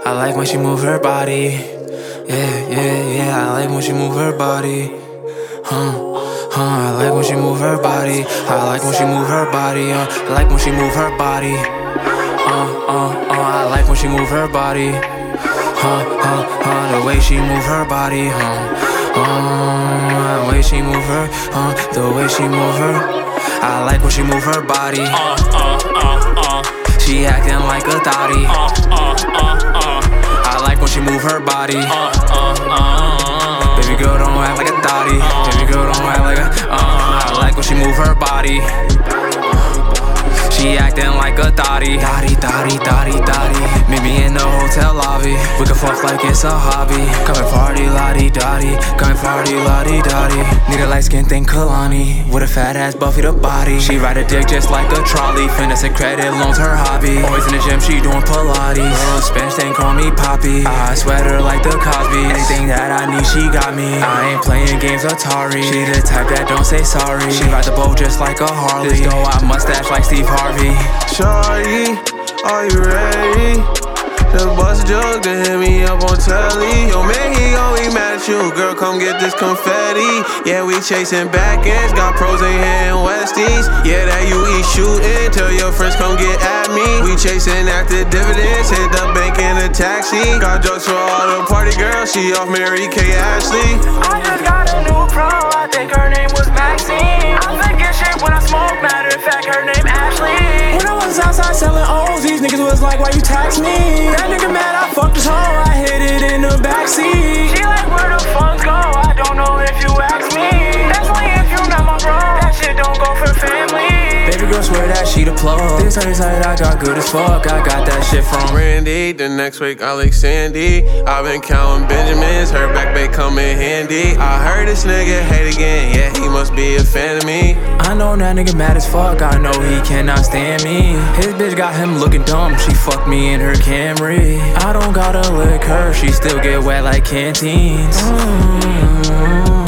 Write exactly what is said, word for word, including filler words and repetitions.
I like when she move her body. Yeah, yeah, yeah, I like when she move her body. Huh, huh, I like when she move her body. I like when she move her body. Uh, I like when she move her body. Uh, uh, uh, I like when she move her body. Huh, huh, huh, the way she move her body. Huh, uh, the way she move her. Huh, the way she move her. I like when she move her body. Uh, uh, uh, uh. She acting like a thotty. Uh, uh, uh, uh. I like when she move her body. Uh, uh, uh. Baby girl, don't act like a thotty. Baby girl, don't act like a. Uh, I like when she move her body. She acting like a thotty. Thotty, thotty, thotty, thotty. Meet me in the hotel lobby. We can fuck like it's a hobby. Come and party, la-di-dotty. Come and party, la-di-dotty. Need a light skin thing, Kalani. With a fat ass Buffy the body. She ride a dick just like a trolley. Finesse and credit loans her hobby. Always in the gym, she doing Pilates. Little Spanish thing, call me Poppy. I sweat her like the Cosby. Anything that I need, she got me. I ain't playing games Atari. She the type that don't say sorry. She ride the boat just like a Harley. This go out mustache like Steve Harvey. Shawty, are you ready? Just bust a joke to hit me up on telly. Yo, man, he gon' be mad at you. Girl, come get this confetti. Yeah, we chasing back ends. Got pros in here and Westies. Yeah, that you eat shooting. Tell your friends come get at me. We chasing active dividends. Hit the bank in a taxi. Got jokes for all the party girls. She off Mary Kay Ashley. I just got a new pro. I think her name was Maxine. I forget shit when I smoke. Matter of fact, her name Ashley. When I was outside selling O's, these niggas was like, why you tax me? That nigga mad, I fucked his hoe, I hit it in the backseat. She like, where the funds go? I don't know if you ask me. That's why if you not my bro, that shit don't go for family. Baby girl swear that she the plug. This her side I got good as fuck. I got that shit from Randy. The next week I like Sandy. I've been counting Benjamins. Her back bay come in handy. I heard this nigga hate again. Yeah, he must be a fan of me. I know that nigga mad as fuck. I know he cannot stand me. His bitch got him looking dumb. She fucked me in her Camry. I don't gotta lick her. She still get wet like canteens. Mm-hmm.